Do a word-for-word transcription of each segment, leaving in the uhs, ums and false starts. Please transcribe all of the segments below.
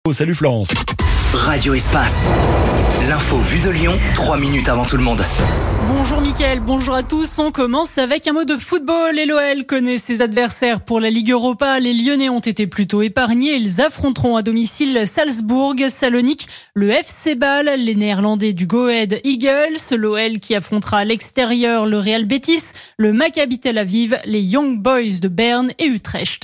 Oh, salut Florence. Radio Espace. L'info vue de Lyon, trois minutes avant tout le monde. Bonjour Mickaël, bonjour à tous. On commence avec un mot de football et l'O L connaît ses adversaires pour la Ligue Europa. Les Lyonnais ont été plutôt épargnés. Ils affronteront à domicile Salzbourg, Salonique, le F C Bâle, les Néerlandais du Go Ahead Eagles, l'O L qui affrontera à l'extérieur le Real Betis, le Maccabi Tel Aviv, les Young Boys de Berne et Utrecht.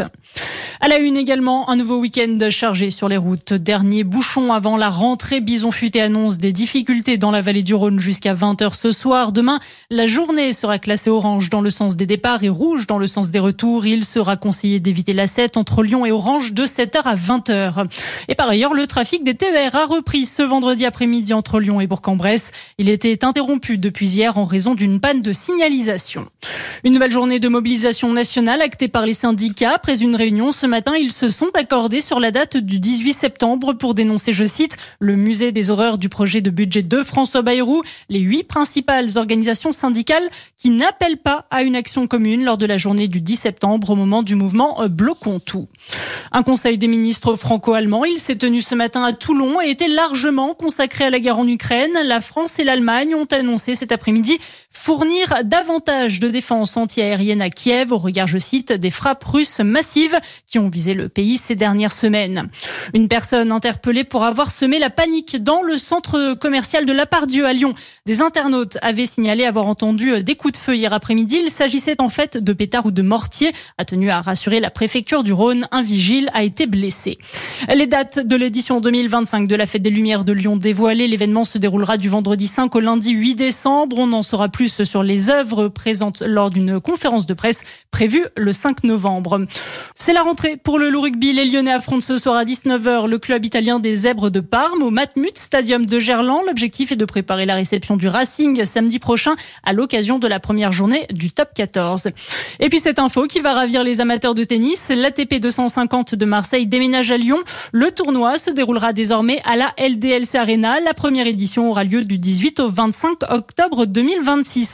À la une également, un nouveau week-end chargé sur les routes. Dernier bouchon avant la rentrée. Bison Futé annonce des difficultés dans la vallée du Rhône jusqu'à vingt heures ce soir. Demain, la journée sera classée orange dans le sens des départs et rouge dans le sens des retours. Il sera conseillé d'éviter la sept entre Lyon et Orange de sept heures à vingt heures. Et par ailleurs, le trafic des T E R a repris ce vendredi après-midi entre Lyon et Bourg-en-Bresse. Il était interrompu depuis hier en raison d'une panne de signalisation. Une nouvelle journée de mobilisation nationale actée par les syndicats. Après une réunion ce matin, ils se sont accordés sur la date du dix-huit septembre pour dénoncer, je cite, le musée des horreurs du projet de budget de François Bayrou. Les huit principales organisations syndicales qui n'appellent pas à une action commune lors de la journée du dix septembre au moment du mouvement Bloquons tout. Un conseil des ministres franco-allemands, il s'est tenu ce matin à Toulon et était largement consacré à la guerre en Ukraine. La France et l'Allemagne ont annoncé cet après-midi fournir davantage de défense anti-aérienne à Kiev au regard, je cite, des frappes russes massives qui ont visé le pays ces dernières semaines. Une personne interpellée pour avoir semé la panique dans le centre commercial de Lapardieu à Lyon. Des internautes avaient signalé avoir entendu des coups de feu hier après-midi. Il s'agissait en fait de pétards ou de mortiers. A tenu à rassurer la préfecture du Rhône, un vigile a été blessé. Les dates de l'édition deux mille vingt-cinq de la Fête des Lumières de Lyon dévoilées. L'événement se déroulera du vendredi cinq au lundi huit décembre. On en saura plus sur les œuvres présentes lors d'une conférence de presse prévue le cinq novembre. C'est la rentrée pour le loup rugby. Les Lyonnais affrontent ce soir à dix-neuf heures le club italien des Zèbres de Parme au Matmut Stadium de Gerland. L'objectif est de préparer la réception du Racing samedi prochain à l'occasion de la première journée du top quatorze. Et puis cette info qui va ravir les amateurs de tennis. L'A T P deux cent cinquante de Marseille déménage à Lyon. Le tournoi se déroulera désormais à la L D L C Arena. La première édition aura lieu du dix-huit au vingt-cinq octobre deux mille vingt-six.